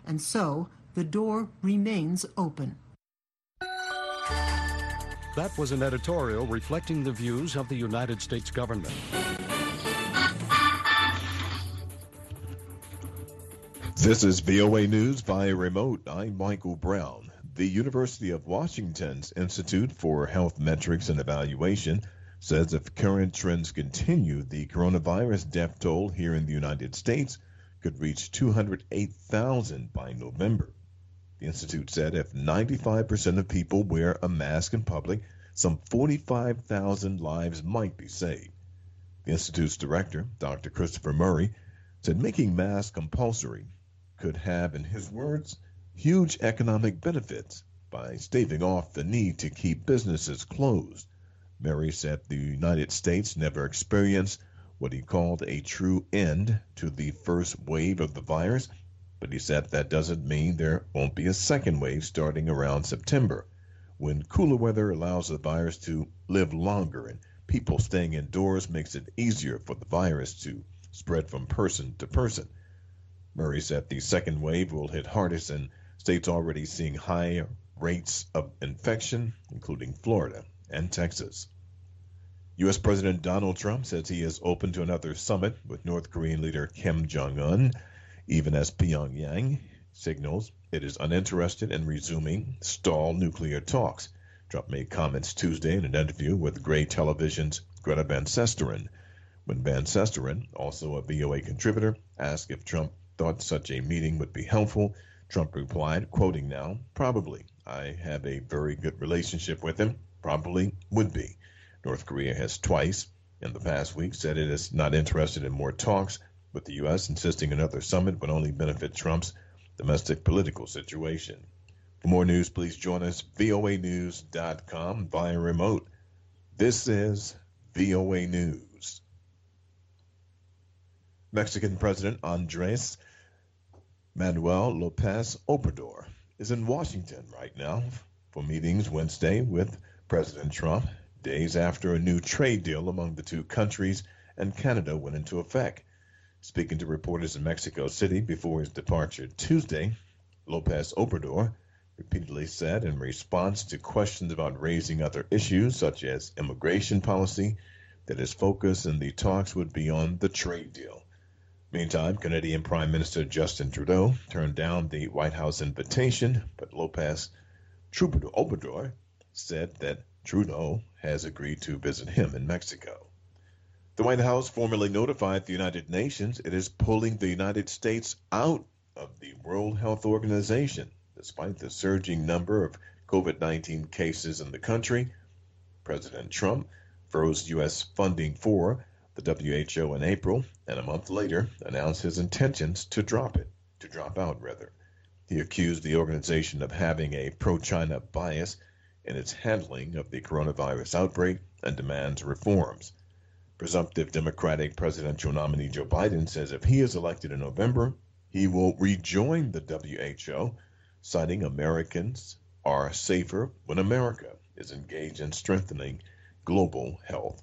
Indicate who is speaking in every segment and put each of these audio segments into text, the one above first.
Speaker 1: and so the door remains open.
Speaker 2: That was an editorial reflecting the views of the United States government.
Speaker 3: This is VOA News via remote. I'm Michael Brown. The University of Washington's Institute for Health Metrics and Evaluation says if current trends continue, the coronavirus death toll here in the United States could reach 208,000 by November. The Institute said if 95% of people wear a mask in public, some 45,000 lives might be saved. The Institute's director, Dr. Christopher Murray, said making masks compulsory could have, in his words, huge economic benefits by staving off the need to keep businesses closed. Murray said the United States never experienced what he called a true end to the first wave of the virus, but he said that doesn't mean there won't be a second wave starting around September, when cooler weather allows the virus to live longer and people staying indoors makes it easier for the virus to spread from person to person. Murray said the second wave will hit hardest in states already seeing high rates of infection, including Florida and Texas. U.S. President Donald Trump says he is open to another summit with North Korean leader Kim Jong-un, even as Pyongyang signals it is uninterested in resuming stalled nuclear talks. Trump made comments Tuesday in an interview with Gray Television's Greta Van Susteren. When Van Susteren, also a VOA contributor, asked if Trump thought such a meeting would be helpful, Trump replied, quoting now, "Probably. I have a very good relationship with him. Probably would be." North Korea has twice in the past week said it is not interested in more talks, with the U.S. insisting another summit would only benefit Trump's domestic political situation. For more news, please join us voanews.com via remote. This is VOA News. Mexican President Andrés Manuel López Obrador is in Washington right now for meetings Wednesday with President Trump, days after a new trade deal among the two countries and Canada went into effect. Speaking to reporters in Mexico City before his departure Tuesday, López Obrador repeatedly said in response to questions about raising other issues such as immigration policy that his focus in the talks would be on the trade deal. Meantime, Canadian Prime Minister Justin Trudeau turned down the White House invitation, but López Obrador said that Trudeau has agreed to visit him in Mexico. The White House formally notified the United Nations it is pulling the United States out of the World Health Organization, despite the surging number of COVID-19 cases in the country. President Trump froze U.S. funding for the WHO in April, and a month later announced his intentions to drop out. He accused the organization of having a pro-China bias in its handling of the coronavirus outbreak and demands reforms. Presumptive Democratic presidential nominee Joe Biden says if he is elected in November, he will rejoin the WHO, citing Americans are safer when America is engaged in strengthening global health.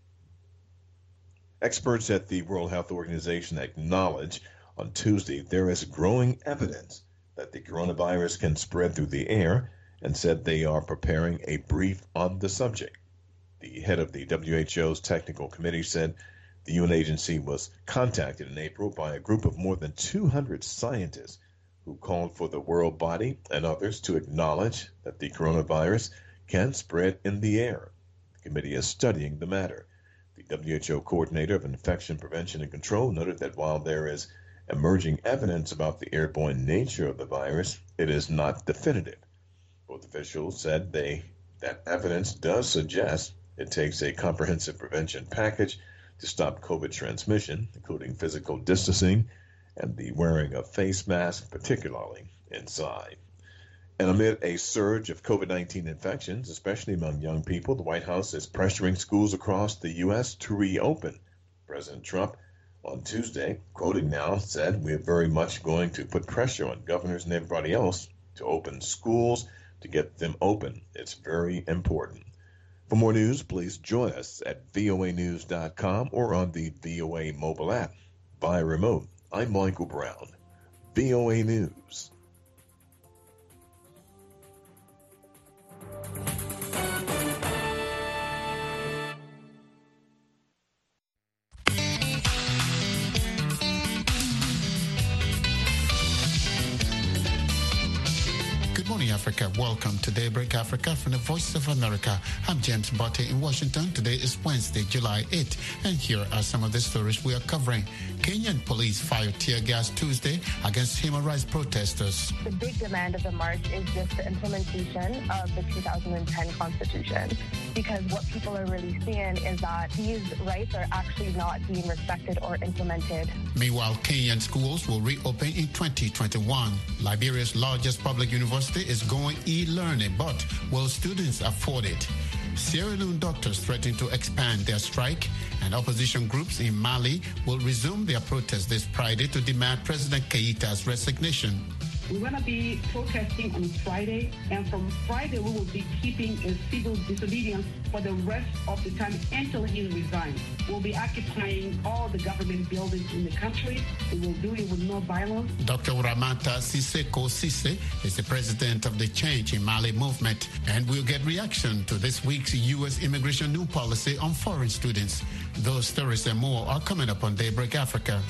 Speaker 3: Experts at the World Health Organization acknowledge on Tuesday there is growing evidence that the coronavirus can spread through the air and said they are preparing a brief on the subject. The head of the WHO's technical committee said the UN agency was contacted in April by a group of more than 200 scientists who called for the world body and others to acknowledge that the coronavirus can spread in the air. The committee is studying the matter. The WHO coordinator of infection prevention and control noted that while there is emerging evidence about the airborne nature of the virus, it is not definitive. Both officials said that evidence does suggest it takes a comprehensive prevention package to stop COVID transmission, including physical distancing and the wearing of face masks, particularly inside. And amid a surge of COVID-19 infections, especially among young people, the White House is pressuring schools across the U.S. to reopen. President Trump on Tuesday, quoting now, said, "We're very much going to put pressure on governors and everybody else to open schools, to get them open. It's very important." For more news, please join us at voanews.com or on the VOA mobile app. Via remote, I'm Michael Brown. VOA News.
Speaker 4: Good morning, Africa. Welcome to Daybreak Africa from the Voice of America. I'm James Botte in Washington. Today is Wednesday, July 8th, and here are some of the stories we are covering. Kenyan police fired tear gas Tuesday against human rights protesters.
Speaker 5: The big demand of the march is just the implementation of the 2010 Constitution, because what people are really seeing is that these rights are actually not being respected or implemented.
Speaker 4: Meanwhile, Kenyan schools will reopen in 2021. Liberia's largest public university is going e-learning, but will students afford it? Sierra Leone doctors threaten to expand their strike, and opposition groups in Mali will resume their protest this Friday to demand President Keita's resignation.
Speaker 6: We're going to be protesting on Friday, and from Friday we will be keeping a civil disobedience for the rest of the time until he resigns. We'll be occupying all the government buildings in the country. We will do it with no violence.
Speaker 4: Dr. Ramata Siseko Sise is the president of the Change in Mali movement, and we'll get reaction to this week's U.S. immigration new policy on foreign students. Those stories and more are coming up on Daybreak Africa.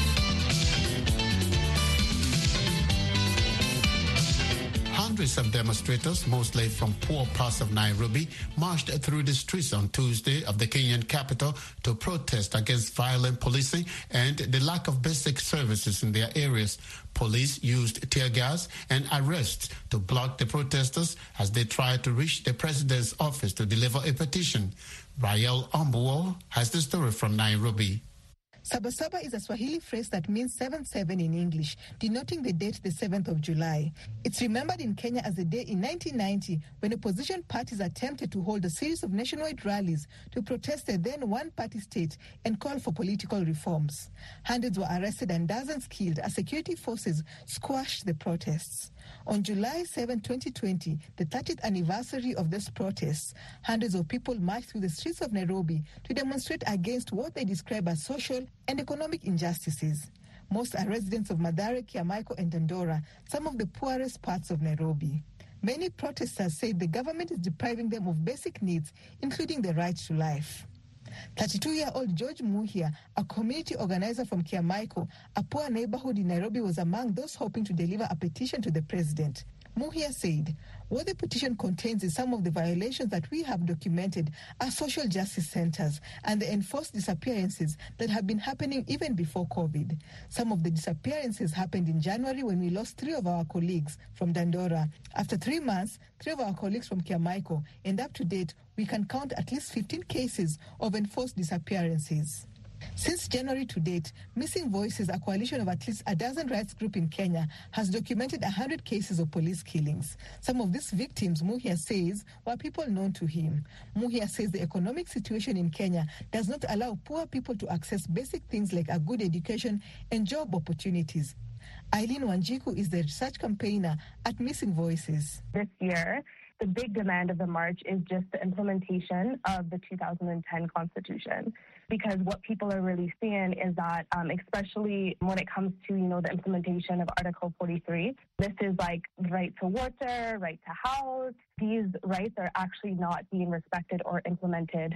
Speaker 4: Hundreds of demonstrators, mostly from poor parts of Nairobi, marched through the streets on Tuesday of the Kenyan capital to protest against violent policing and the lack of basic services in their areas. Police used tear gas and arrests to block the protesters as they tried to reach the president's office to deliver a petition. Rael Ombuo has the story from Nairobi.
Speaker 7: Sabasaba is a Swahili phrase that means 7-7 in English, denoting the date the 7th of July. It's remembered in Kenya as the day in 1990 when opposition parties attempted to hold a series of nationwide rallies to protest the then one-party state and call for political reforms. Hundreds were arrested and dozens killed as security forces squashed the protests. On July 7, 2020, the 30th anniversary of these protests, hundreds of people marched through the streets of Nairobi to demonstrate against what they describe as social and economic injustices. Most are residents of Mathare, Kiamaiko, and Dandora, some of the poorest parts of Nairobi. Many protesters said the government is depriving them of basic needs, including the right to life. 32-year-old George Muhia, a community organizer from Kiamaiko, a poor neighborhood in Nairobi, was among those hoping to deliver a petition to the president. Muhia said, what the petition contains is some of the violations that we have documented are social justice centers and the enforced disappearances that have been happening even before COVID. Some of the disappearances happened in January when we lost 3 of our colleagues from Dandora. After 3 months, 3 of our colleagues from Kiamaiko, and up to date, we can count at least 15 cases of enforced disappearances. Since January to date, Missing Voices, a coalition of at least a dozen rights groups in Kenya, has documented 100 cases of police killings. Some of these victims, Muhia says, were people known to him. Muhia says the economic situation in Kenya does not allow poor people to access basic things like a good education and job opportunities. Eileen Wanjiku is the research campaigner at Missing Voices.
Speaker 5: This year, the big demand of the march is just the implementation of the 2010 Constitution, because what people are really seeing is that, especially when it comes to, the implementation of Article 43, this is like the right to water, right to house. These rights are actually not being respected or implemented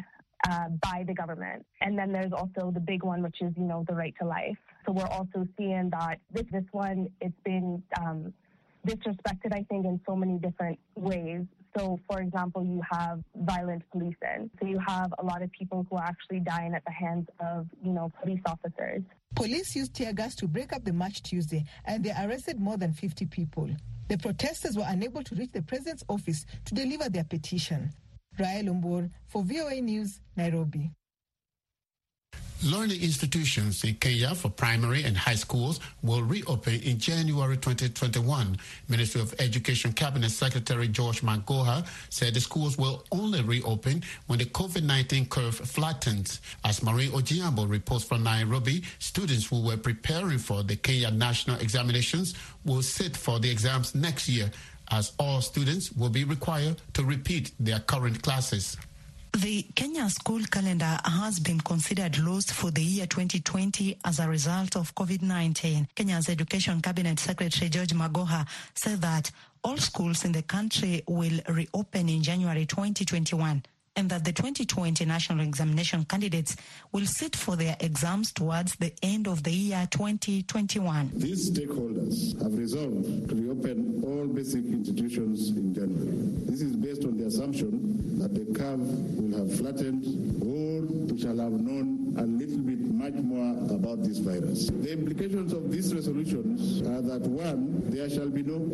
Speaker 5: by the government. And then there's also the big one, which is, the right to life. So we're also seeing that this one, it's been disrespected, I think, in so many different ways. So, for example, you have violent policing. So you have a lot of people who are actually dying at the hands of, police officers.
Speaker 7: Police used tear gas to break up the march Tuesday, and they arrested more than 50 people. The protesters were unable to reach the president's office to deliver their petition. Rael Ombor for VOA News, Nairobi.
Speaker 4: Learning institutions in Kenya for primary and high schools will reopen in January 2021. Ministry of Education Cabinet Secretary George Magoha said the schools will only reopen when the COVID-19 curve flattens. As Maureen Ojiambo reports from Nairobi, students who were preparing for the Kenya national examinations will sit for the exams next year, as all students will be required to repeat their current classes.
Speaker 8: The Kenya school calendar has been considered lost for the year 2020 as a result of COVID-19. Kenya's Education Cabinet Secretary George Magoha said that all schools in the country will reopen in January 2021 and that the 2020 national examination candidates will sit for their exams towards the end of the year 2021.
Speaker 9: These stakeholders have resolved to reopen all basic institutions in January. This is based on the assumption that the curve will have flattened or we shall have known a little bit much more about this virus. The implications of these resolutions are that, one, there shall be no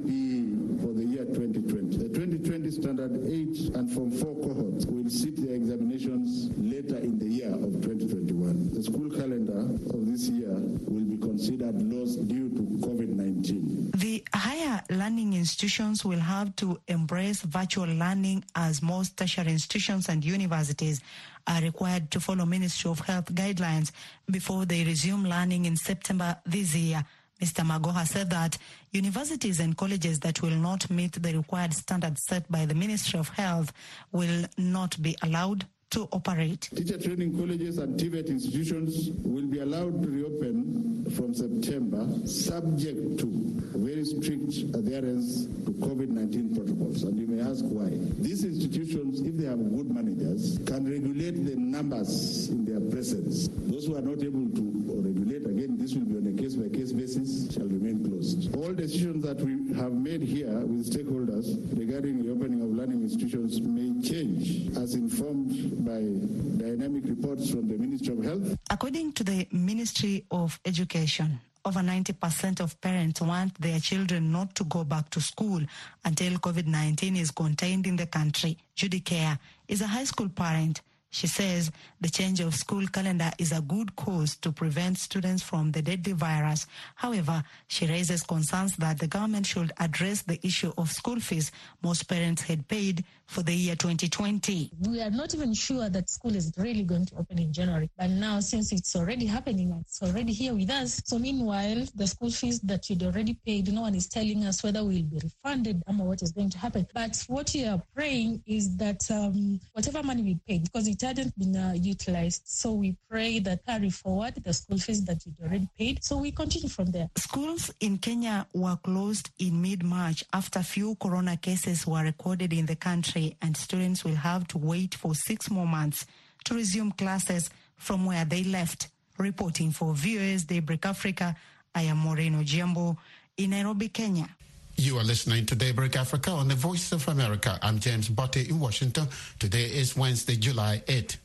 Speaker 9: KCPE for the year 2020. The 2020 Standard 8 and Form 4 cohorts will sit their examinations later in the year of 2021. The school calendar of this year will be considered lost due to COVID-19.
Speaker 8: The higher learning institutions will have to embrace virtual learning as most tertiary institutions and universities are required to follow Ministry of Health guidelines before they resume learning in September this year. Mr. Magoha said that universities and colleges that will not meet the required standards set by the Ministry of Health will not be allowed to operate.
Speaker 9: Teacher training colleges and TVET institutions will be allowed to reopen from September, subject to very strict adherence to COVID-19 protocols. And you may ask why. These institutions, if they have good managers, can regulate the numbers in their presence. Those who are not able to regulate, again, this will be on a case-by-case basis, shall remain closed. All decisions that we have made here with stakeholders regarding the opening of learning institutions may change as informed by dynamic reports from the Ministry of Health.
Speaker 8: According to the Ministry of Education, over 90% of parents want their children not to go back to school until COVID-19 is contained in the country. Judy Kerr is a high school parent. She says the change of school calendar is a good cause to prevent students from the deadly virus. However, she raises concerns that the government should address the issue of school fees most parents had paid for the year 2020.
Speaker 10: We are not even sure that school is really going to open in January. But now, since it's already happening, it's already here with us. So meanwhile, the school fees that you'd already paid, no one is telling us whether we'll be refunded or what is going to happen. But what we are praying is that whatever money we paid, because it hadn't been utilized, so we pray that carry forward the school fees that you'd already paid. So we continue from there.
Speaker 8: Schools in Kenya were closed in mid-March after few corona cases were recorded in the country, and students will have to wait for 6 more months to resume classes from where they left. Reporting for VOA's Daybreak Africa, I am Maureen Ojiambo in Nairobi, Kenya.
Speaker 4: You are listening to Daybreak Africa on the Voice of America. I'm James Botte in Washington. Today is Wednesday, July 8th.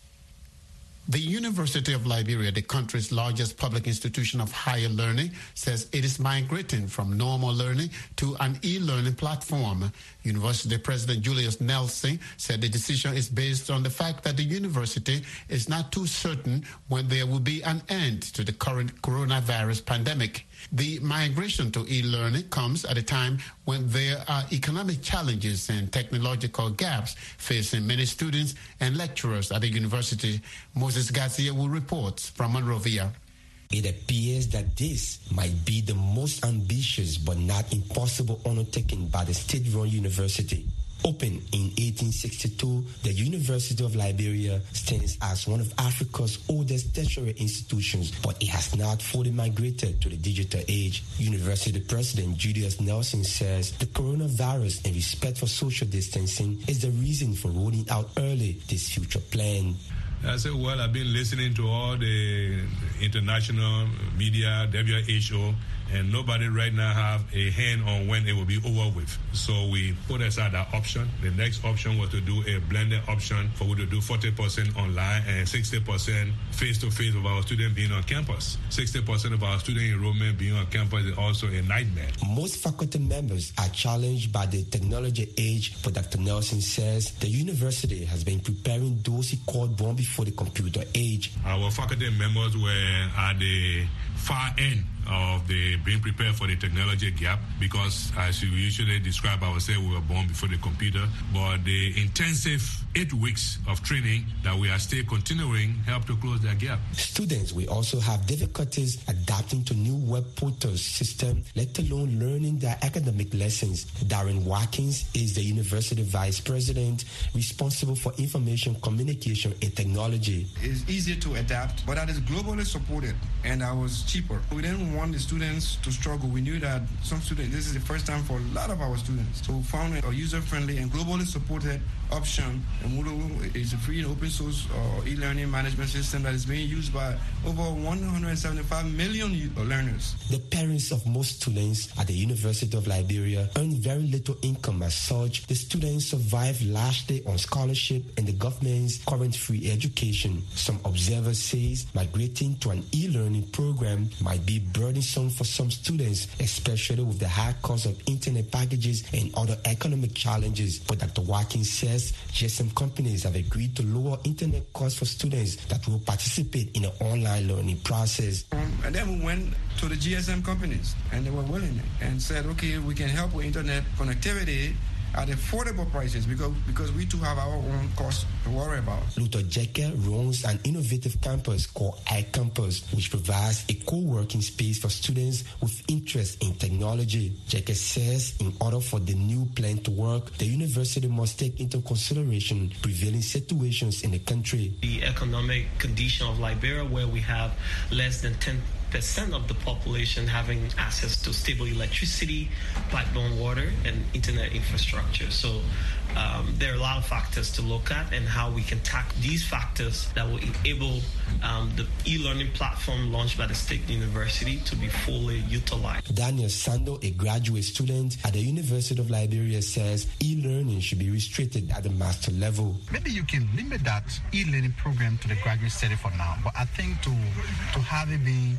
Speaker 4: The University of Liberia, the country's largest public institution of higher learning, says it is migrating from normal learning to an e-learning platform. University President Julius Nelson said the decision is based on the fact that the university is not too certain when there will be an end to the current coronavirus pandemic. The migration to e-learning comes at a time when there are economic challenges and technological gaps facing many students and lecturers at the university. Moses Garcia will report from Monrovia.
Speaker 11: It appears that this might be the most ambitious but not impossible undertaking by the state-run university. Opened in 1862, the University of Liberia stands as one of Africa's oldest tertiary institutions, but it has not fully migrated to the digital age. University President Julius Nelson says the coronavirus and respect for social distancing is the reason for rolling out early this future plan.
Speaker 12: I said, well, I've been listening to all the international media, WHO, and nobody right now have a hand on when it will be over with. So we put aside that option. The next option was to do a blended option for we to do 40% online and 60% face-to-face of our students being on campus. 60% of our student enrollment being on campus is also a nightmare.
Speaker 11: Most faculty members are challenged by the technology age, but Dr. Nelson says the university has been preparing those he called born before the computer age.
Speaker 12: Our faculty members were at the far end of the being prepared for the technology gap, because as we usually describe ourselves, we were born before the computer, but the intensive 8 weeks of training that we are still continuing help to close that gap.
Speaker 11: Students will also have difficulties adapting to new web portal system, let alone learning their academic lessons. Darren Watkins is the university vice president responsible for information communication and technology.
Speaker 13: It's easier to adapt, but that is globally supported, and that was cheaper. We didn't want the students to struggle. We knew that some students, this is the first time for a lot of our students. So we found a user-friendly and globally supported option. And Moodle is a free and open source e-learning management system that is being used by over 175 million learners.
Speaker 11: The parents of most students at the University of Liberia earn very little income. As such, the students survive largely on scholarship and the government's current free education. Some observers say migrating to an e-learning program might be burdensome for some students, especially with the high cost of internet packages and other economic challenges. But Dr. Watkins says GSM companies have agreed to lower internet costs for students that will participate in the online learning process.
Speaker 13: And then we went to the GSM companies, and they were willing and said, okay, we can help with internet connectivity at affordable prices because we too have our own costs to worry about.
Speaker 11: Luther Jecker runs an innovative campus called iCampus, which provides a co-working space for students with interest in technology. Jecker says in order for the new plan to work, the university must take into consideration prevailing situations in the country.
Speaker 14: The economic condition of Liberia, where we have less than 10% of the population having access to stable electricity, pipeline water, and internet infrastructure. So there are a lot of factors to look at and how we can tackle these factors that will enable the e-learning platform launched by the State University to be fully utilized.
Speaker 11: Daniel Sando, a graduate student at the University of Liberia, says e-learning should be restricted at the master level.
Speaker 15: Maybe you can limit that e-learning program to the graduate study for now, but I think to have it be,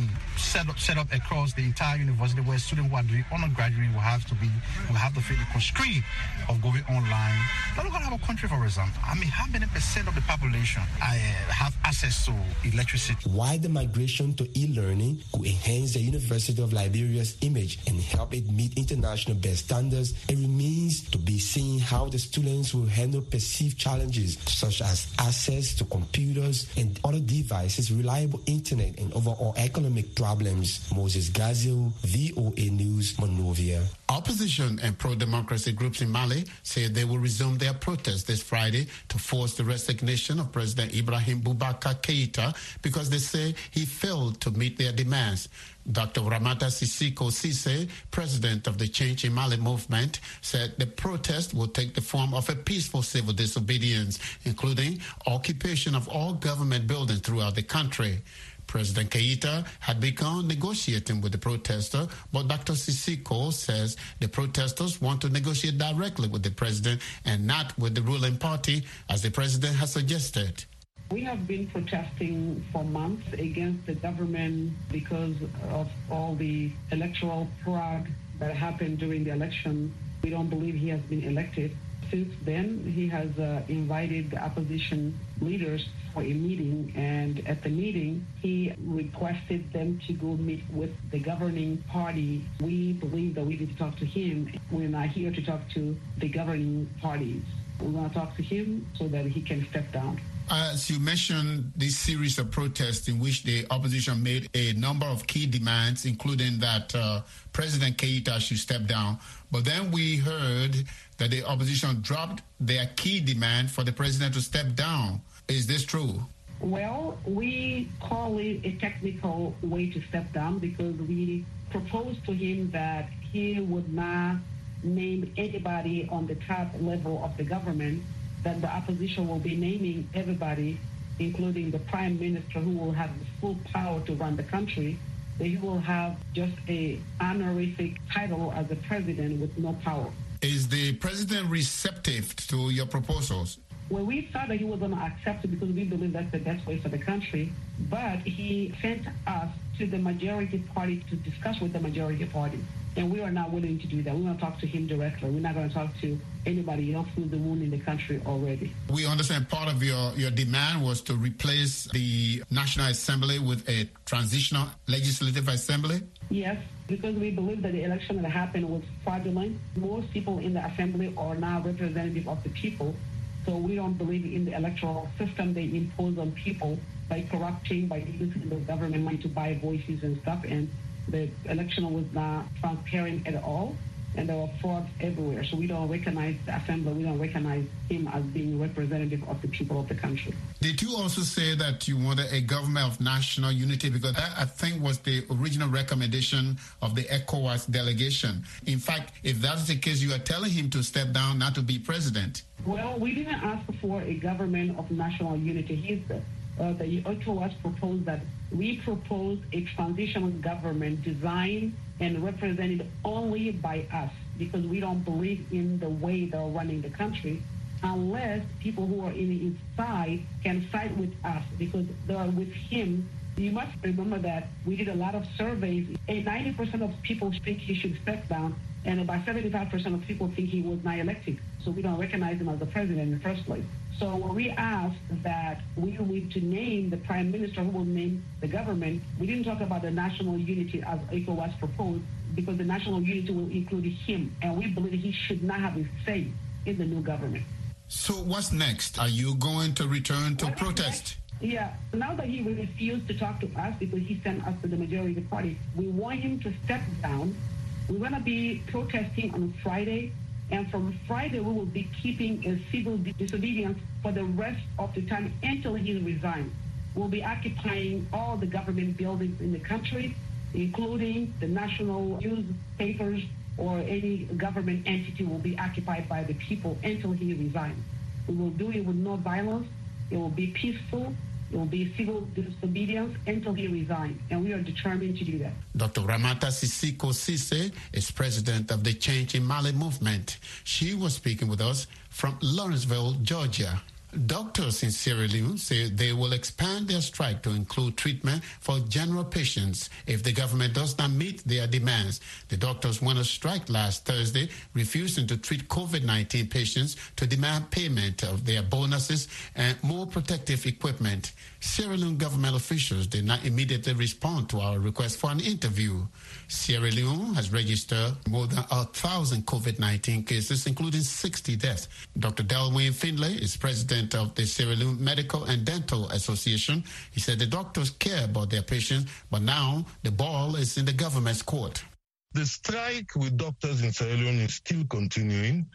Speaker 15: set up across the entire university where students who are doing undergraduate will have to feel the constraint of going online. Now look at our country, for example. How many percent of the population have access to electricity?
Speaker 11: Why the migration to e-learning could enhance the University of Liberia's image and help it meet international best standards, it remains to be seen how the students will handle perceived challenges such as access to computers and other devices, reliable internet, and overall economic problems. Moses Gazil, VOA News, Monrovia.
Speaker 4: Opposition and pro-democracy groups in Mali say they will resume their protests this Friday to force the resignation of President Ibrahim Boubacar Keïta because they say he failed to meet their demands. Dr. Ramata Sissoko Cisse, president of the Change in Mali movement, said the protest will take the form of a peaceful civil disobedience, including occupation of all government buildings throughout the country. President Keïta had begun negotiating with the protester, but Dr. Sissoko says the protesters want to negotiate directly with the president and not with the ruling party, as the president has suggested.
Speaker 6: We have been protesting for months against the government because of all the electoral fraud that happened during the election. We don't believe he has been elected. Since then, he has invited the opposition leaders for a meeting, and at the meeting, he requested them to go meet with the governing party. We believe that we need to talk to him. We're not here to talk to the governing parties. We want to talk to him so that he can step down.
Speaker 4: As you mentioned, this series of protests in which the opposition made a number of key demands, including that President Keïta should step down. But then we heard that the opposition dropped their key demand for the president to step down. Is this true?
Speaker 6: Well, we call it a technical way to step down because we proposed to him that he would not name anybody on the top level of the government, that the opposition will be naming everybody, including the prime minister, who will have the full power to run the country. He will have just a honorific title as a president with no power.
Speaker 4: Is the president receptive to your proposals?
Speaker 6: Well, we thought that he was going to accept it because we believe that's the best way for the country. But he sent us to the majority party to discuss with the majority party. And we are not willing to do that. We want to talk to him directly. We're not going to talk to anybody else who's the one in the country already.
Speaker 4: We understand part of your demand was to replace the National Assembly with a transitional legislative assembly?
Speaker 6: Yes, because we believe that the election that happened was fraudulent. Most people in the assembly are not representative of the people. So we don't believe in the electoral system they impose on people by corrupting, by using the government money to buy voices and stuff. And the election was not transparent at all, and there were frauds everywhere. So we don't recognize the assembly. We don't recognize him as being representative of the people of the country.
Speaker 4: Did you also say that you wanted a government of national unity? Because that, I think, was the original recommendation of the ECOWAS delegation. In fact, if that's the case, you are telling him to step down, not to be president.
Speaker 6: Well, we didn't ask for a government of national unity. The ECOWAS proposed that we propose a transitional government designed and represented only by us, because we don't believe in the way they're running the country unless people who are in his side can side with us, because they are with him. You must remember that we did a lot of surveys. 90% of people think he should step down, and about 75% of people think he was not elected. So we don't recognize him as the president in the first place. So when we asked that we need to name the prime minister who will name the government, we didn't talk about the national unity as ECOWAS proposed, because the national unity will include him, and we believe he should not have a say in the new government.
Speaker 4: So what's next? Are you going to return to protest?
Speaker 6: Yeah, now that he refused to talk to us because he sent us to the majority party, we want him to step down. We're going to be protesting on Friday, and from Friday we will be keeping a civil disobedience for the rest of the time until he resigns. We'll be occupying all the government buildings in the country, including the national newspapers or any government entity will be occupied by the people until he resigns. We will do it with no violence. It will be peaceful. It will be civil disobedience until he resigns, and we are determined to do that.
Speaker 4: Dr. Ramata Sissoko Cisse is president of the Change in Mali movement. She was speaking with us from Lawrenceville, Georgia. Doctors in Sierra Leone say they will expand their strike to include treatment for general patients if the government does not meet their demands. The doctors went on strike last Thursday, refusing to treat COVID-19 patients to demand payment of their bonuses and more protective equipment. Sierra Leone government officials did not immediately respond to our request for an interview. Sierra Leone has registered more than 1,000 COVID-19 cases, including 60 deaths. Dr. Delwyn Findlay is president of the Sierra Leone Medical and Dental Association. He said the doctors care about their patients, but now the ball is in the government's court.
Speaker 16: The strike with doctors in Sierra Leone is still continuing.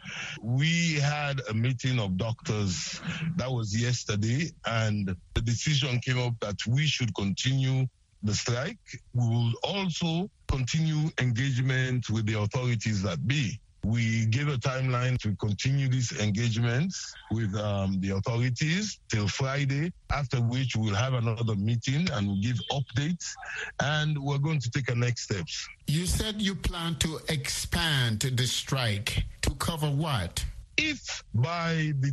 Speaker 16: We had a meeting of doctors that was yesterday, and the decision came up that we should continue the strike. We will also continue engagement with the authorities that be. We gave a timeline to continue these engagements with the authorities till Friday, after which we'll have another meeting and we'll give updates, and we're going to take our next steps.
Speaker 4: You said you plan to expand the strike to cover what?
Speaker 16: If by the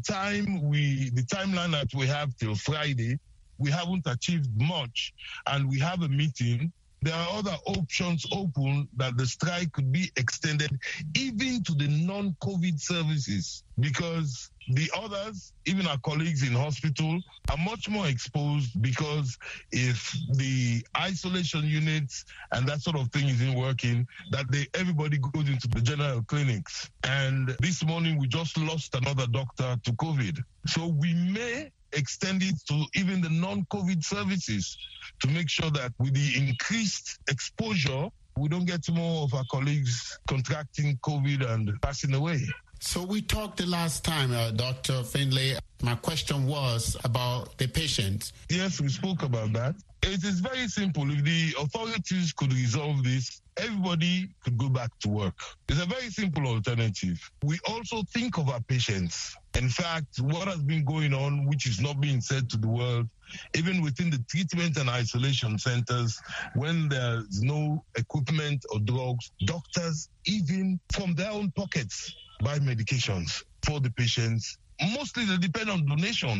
Speaker 16: timeline that we have till Friday, we haven't achieved much and we have a meeting, there are other options open that the strike could be extended even to the non-COVID services, because the others, even our colleagues in hospital, are much more exposed, because if the isolation units and that sort of thing isn't working, that everybody goes into the general clinics. And this morning we just lost another doctor to COVID. So we may extend it to even the non-COVID services to make sure that with the increased exposure, we don't get more of our colleagues contracting COVID and passing away.
Speaker 4: So we talked the last time, Dr. Findlay. My question was about the patients.
Speaker 16: Yes, we spoke about that. It is very simple. If the authorities could resolve this, everybody could go back to work. It's a very simple alternative. We also think of our patients. In fact, what has been going on, which is not being said to the world, even within the treatment and isolation centers, when there's no equipment or drugs, doctors, even from their own pockets, buy medications for the patients. Mostly they depend on donations.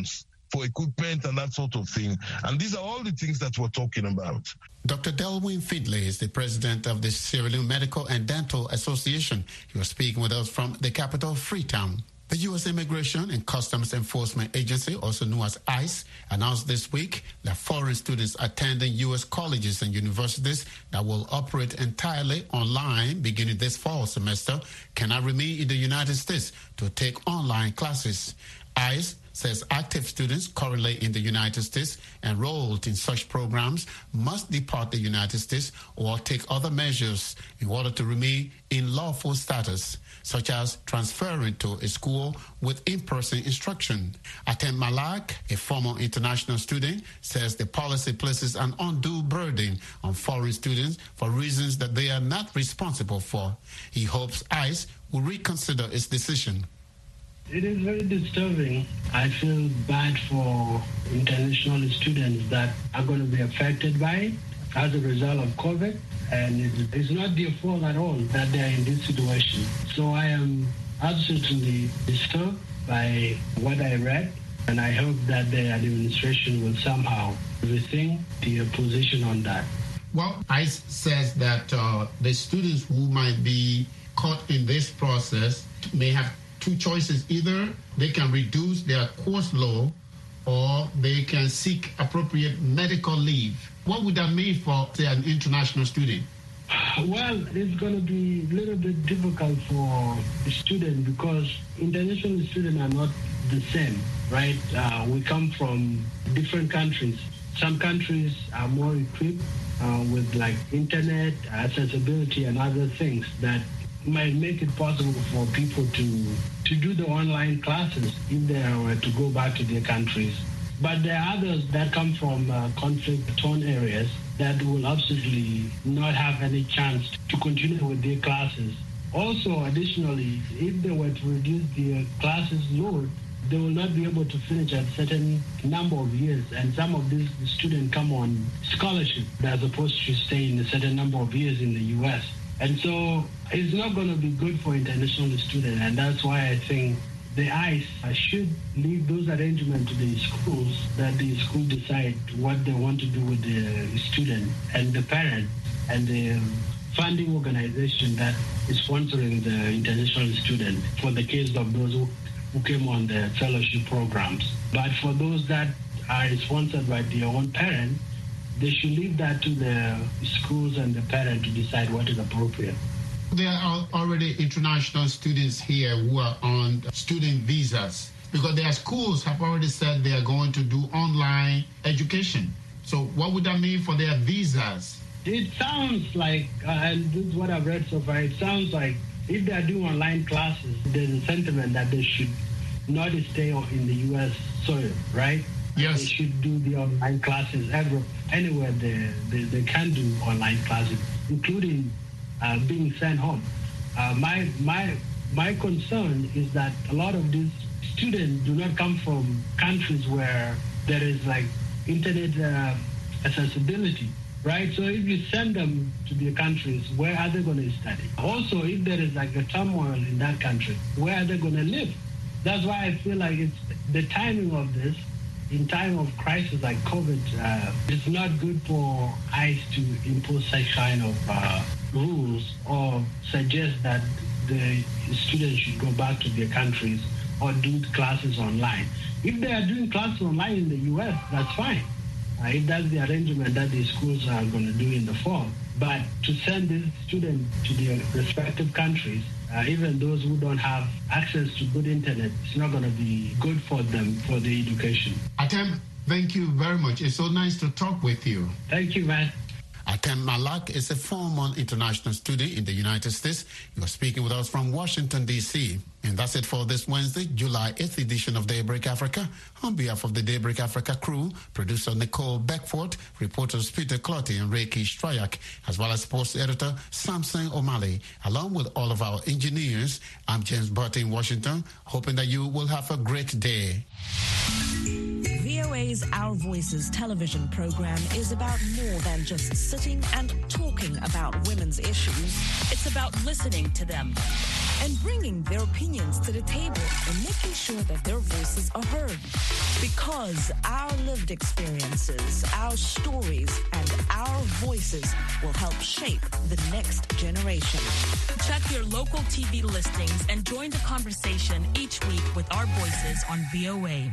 Speaker 16: for equipment and that sort of thing. And these are all the things that we're talking about.
Speaker 4: Dr. Delwyn Findlay is the president of the Sierra Leone Medical and Dental Association. He was speaking with us from the capital, Freetown. The U.S. Immigration and Customs Enforcement Agency, also known as ICE, announced this week that foreign students attending U.S. colleges and universities that will operate entirely online beginning this fall semester cannot remain in the United States to take online classes. ICE says active students currently in the United States enrolled in such programs must depart the United States or take other measures in order to remain in lawful status, such as transferring to a school with in-person instruction. Atem Malak, a former international student, says the policy places an undue burden on foreign students for reasons that they are not responsible for. He hopes ICE will reconsider its decision.
Speaker 17: It is very disturbing. I feel bad for international students that are going to be affected by it as a result of COVID. And it's not their fault at all that they are in this situation. So I am absolutely disturbed by what I read. And I hope that the administration will somehow rethink their position on that.
Speaker 4: Well, ICE says that the students who might be caught in this process may have two choices. Either they can reduce their course load or they can seek appropriate medical leave. What would that mean for, say, an international student?
Speaker 17: Well, it's going to be a little bit difficult for the student because international students are not the same, right? We come from different countries. Some countries are more equipped with like internet accessibility and other things that might make it possible for people to do the online classes if they were to go back to their countries. But there are others that come from conflict-torn areas that will absolutely not have any chance to continue with their classes. Also, additionally, if they were to reduce their classes load, they will not be able to finish a certain number of years. And some of these students come on scholarship as opposed to stay in a certain number of years in the U.S. And so it's not going to be good for international students. And that's why I think the ICE should leave those arrangements to the schools, that the school decide what they want to do with the student and the parent and the funding organization that is sponsoring the international student for the case of those who came on the fellowship programs. But for those that are sponsored by their own parent, they should leave that to the schools and the parent to decide what is appropriate.
Speaker 4: There are already international students here who are on student visas because their schools have already said they are going to do online education. So what would that mean for their visas?
Speaker 17: It sounds like, and this is what I've read so far, it sounds like if they are doing online classes, there's a sentiment that they should not stay in the U.S. soil, right?
Speaker 4: Yes.
Speaker 17: They should do the online classes anywhere they can do online classes, including being sent home. My concern is that a lot of these students do not come from countries where there is like internet accessibility, right? So if you send them to their countries, where are they going to study? Also, if there is like a turmoil in that country, where are they going to live? That's why I feel like it's the timing of this, in time of crisis like COVID, it's not good for ICE to impose such kind of rules or suggest that the students should go back to their countries or do classes online. If they are doing classes online in the U.S., that's fine. If that's the arrangement that the schools are going to do in the fall. But to send these students to their respective countries, even those who don't have access to good internet, it's not going to be good for them for their education.
Speaker 4: Atem, thank you very much. It's so nice to talk with you.
Speaker 17: Thank you, man.
Speaker 4: Atem Malak is a former international student in the United States. He was speaking with us from Washington, D.C. And that's it for this Wednesday, July 8th edition of Daybreak Africa. On behalf of the Daybreak Africa crew, producer Nicole Beckford, reporters Peter Clotty and Reiki Strayak, as well as sports editor Samson O'Malley, along with all of our engineers, I'm James Butt in Washington, hoping that you will have a great day.
Speaker 18: VOA's Our Voices television program is about more than just sitting and talking about women's issues. It's about listening to them, and bringing their opinions to the table and making sure that their voices are heard. Because our lived experiences, our stories, and our voices will help shape the next generation.
Speaker 19: Check your local TV listings and join the conversation each week with our voices on VOA.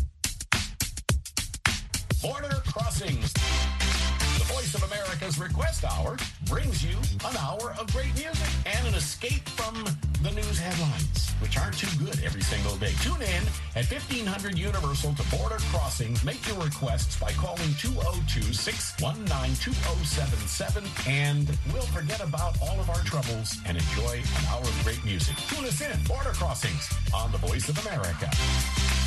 Speaker 20: Border Crossings. The Voice of America's Request Hour brings you an hour of great music and an escape from the news headlines, which aren't too good every single day. Tune in at 1500 Universal to Border Crossings. Make your requests by calling 202-619-2077, and we'll forget about all of our troubles and enjoy an hour of great music. Tune us in, Border Crossings, on the Voice of America.